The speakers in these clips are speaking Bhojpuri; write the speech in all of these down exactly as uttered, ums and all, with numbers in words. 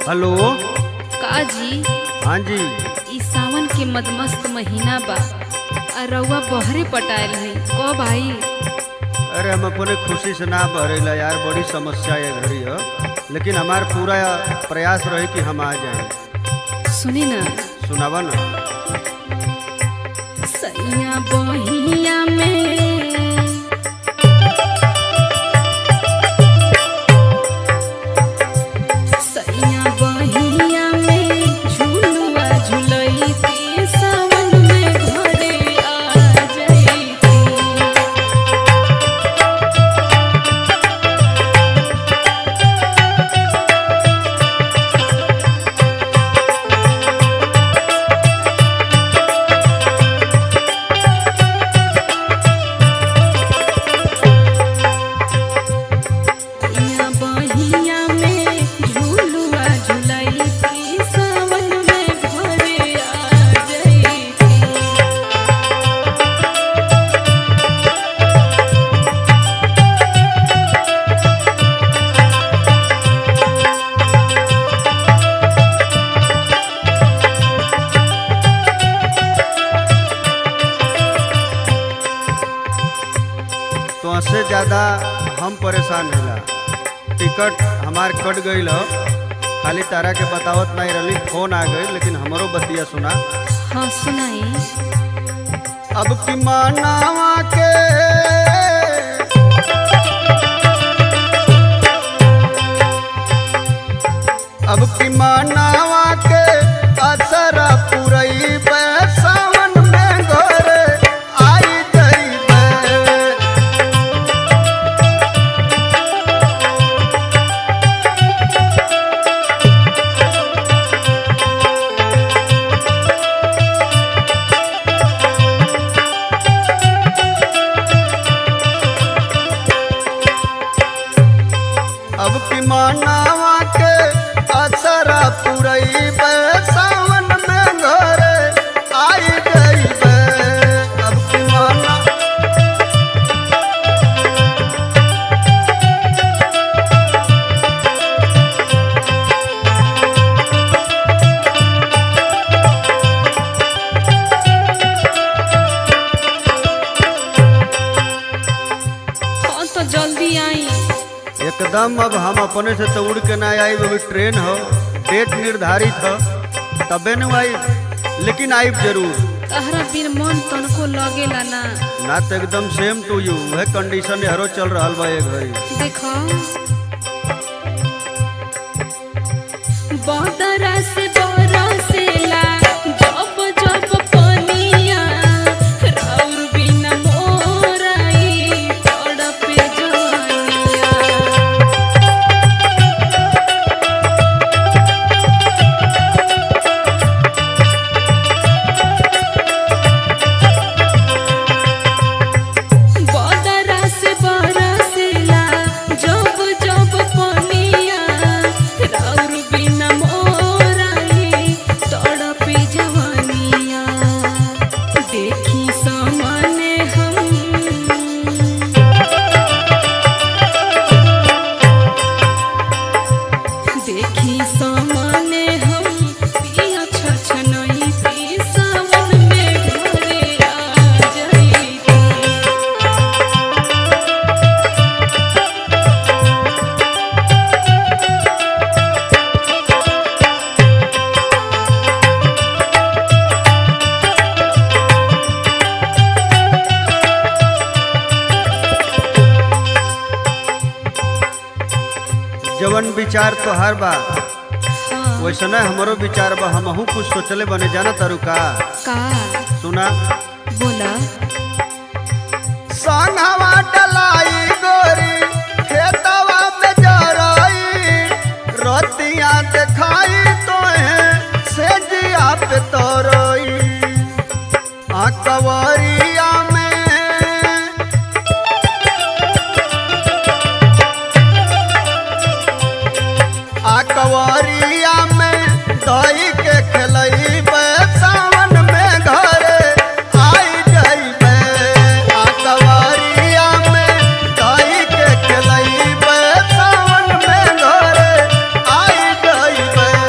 हेलो। का जी? हाँ जी। ई सावन के मदमस्त महीना बा आ रउआ बहरे पटायल है कब आई? अरे हम अपने खुशी से ना बहरेला यार, बड़ी समस्या है घरी है, लेकिन हमार पूरा प्रयास रहे कि हम आ जाए। सुनी ना। सुनावा ना। सैया बहिया में से ज्यादा हम परेशान होला। टिकट हमार कट गई हो, खाली तारा के बतावत नहीं रही, फोन आ गई, लेकिन हमरो बतिया सुना। हाँ सुनाई। अब की मानावा के अब की मानावा के असरा पुरई सावन में घरे आई जइबे। अब की मानावा के असरा पुरई सावन में घरे आई जइबे। अब की माना हाँ तो जल्दी आई। एकदम। अब हम अपने से तो उड़ के ना आई, अभी ट्रेन हो, डेट निर्धारित हो, तबे न आई, लेकिन आइब जरूर। तहरा बिन मन तनको लगेला ना। ना तो एकदम सेम टू यू है कंडीशन हरो चल रहा बा ये घड़ी। देखो बदरा से बरसेला जब जब पनिया, राउर बिना मोराई तड़पे जवानिया। बदरा से बरसेला जब जब पनिया, राउर बिना मोराई तड़पे जवानिया। देखी सामने हम देखी सामने हम पिया छछनई पी सावन में घरे आ जाई। जवन विचार तो हर बा हाँ वैसे न हमरो विचार बा, हमहू कुछ सोचले बने। जाना तारू का? का सुना। बोला। संगवा डलाई गोरी खेतवा में जराई, रोतियां दिखाई तो है से जिया पे तोरई। आ कवरिया में आ कवरिया में दही के खिलई सावन में घरे आई जइबे। आ कवरिया में दही के खिलई सावन में घरे आई जइबे।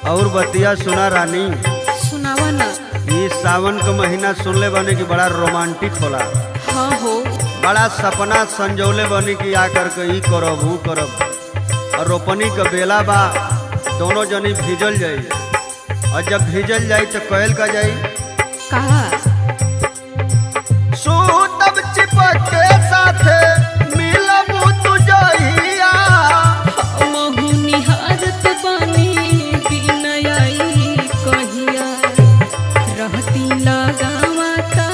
और बतिया सुना रानी, सुनावा ना। ये सावन का महीना सुनले बने कि बड़ा रोमांटिक होला। हाँ हो। बड़ा सपना संजोले बनी कि आकर के ई करब वो करब, और रोपनी का बेला बा, दोनों जनी भीजल जाई, और जब भीजल जाई तो कहल का जाई कहा सूतब चिपक के साथे मिलबू तू जहिया, महू निहारत बानी दिन आई कहिया, रहती लगावता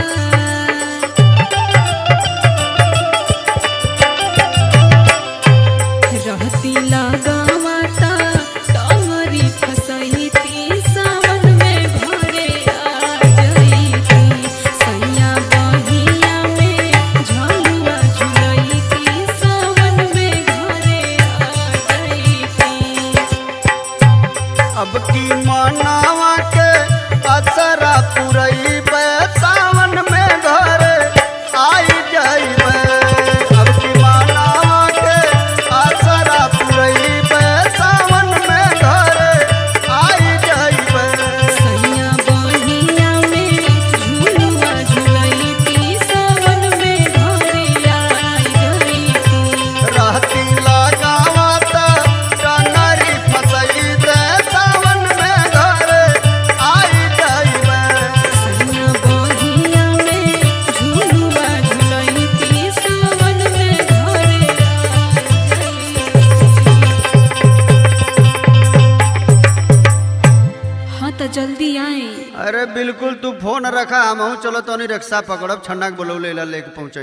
रहती लगावता तमरी फसैती सावन में भरे आ जईती, सैया बहिया में झलुआ झुलैती सावन में घरे आ जईती। अब की मनावा के असरा पुरई बे सावन में घरे आई जाइबे, अब की मनावा के असरा पुरई बे सावन में घरे आई जाइबे। सैया बहिया में झुलुआ झुलैती सावन में घरे आ जईती। रहती लगावत टंगरी फसई दे सावन में घरे आई जाइबे। सैया बहिया में झुलुआ झुलैती सावन में घरे आ जईती। हाँ तो जल्दी आए। अरे बिल्कुल, तू फोन रखा, हम चलो तो रिक्शा पकड़ब, छन्ना के बोलौले लेके पहुँचे।